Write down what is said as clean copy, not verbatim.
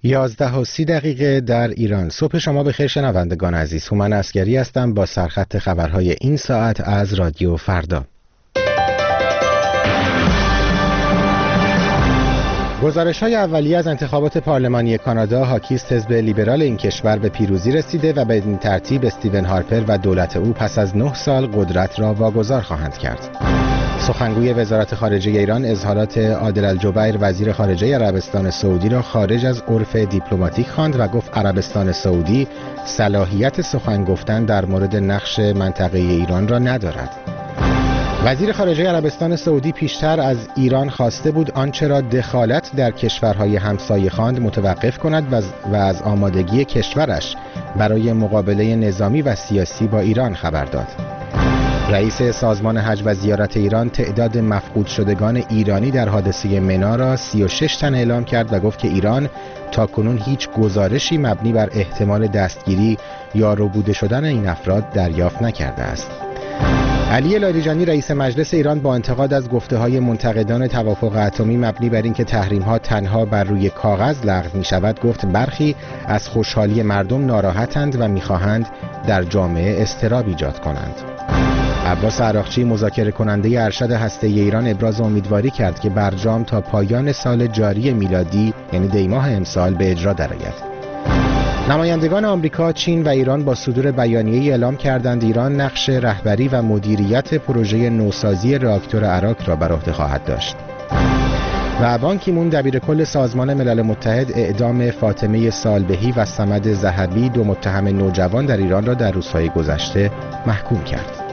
11:30 در ایران. صبح شما بخیر شنوندگان عزیز. هومن عسگری هستم با سرخط خبرهای این ساعت از رادیو فردا. گزارش‌های اولیه از انتخابات پارلمانی کانادا حاکی است حزب لیبرال این کشور به پیروزی رسیده و به این ترتیب استیون هارپر و دولت او پس از 9 سال قدرت را واگذار خواهند کرد. سخنگوی وزارت خارجه ایران اظهارات عادل الجبیر وزیر خارجه عربستان سعودی را خارج از عرف دیپلماتیک خواند و گفت عربستان سعودی صلاحیت سخن گفتن در مورد نقش منطقه ایران را ندارد. وزیر خارجه عربستان سعودی پیشتر از ایران خواسته بود آنچه را دخالت در کشورهای همسایه خواند متوقف کند و از آمادگی کشورش برای مقابله نظامی و سیاسی با ایران خبر داد. رئیس سازمان حج و زیارت ایران تعداد مفقود شدگان ایرانی در حادثه منا را 36 تن اعلام کرد و گفت که ایران تاکنون هیچ گزارشی مبنی بر احتمال دستگیری یا ربوده شدن این افراد دریافت نکرده است. علی لاریجانی رئیس مجلس ایران با انتقاد از گفته‌های منتقدان توافق اتمی مبنی بر اینکه تحریم‌ها تنها بر روی کاغذ لغو می‌شود گفت برخی از خوشحالی مردم ناراحتند و می‌خواهند در جامعه اضطراب ایجاد کنند. عباس عراقچی مذاکره کننده ارشد هسته‌ای ایران ابراز امیدواری کرد که برجام تا پایان سال جاری میلادی یعنی دی ماه امسال به اجرا درآید. نمایندگان آمریکا، چین و ایران با صدور بیانیه‌ای اعلام کردند ایران نقش رهبری و مدیریت پروژه نوسازی راکتور اراک را بر عهده خواهد داشت. و بان کی مون دبیر کل سازمان ملل متحد اعدام فاطمه صالبهی و صمد ذهبی 2 متهم نوجوان در ایران را در روزهای گذشته محکوم کرد.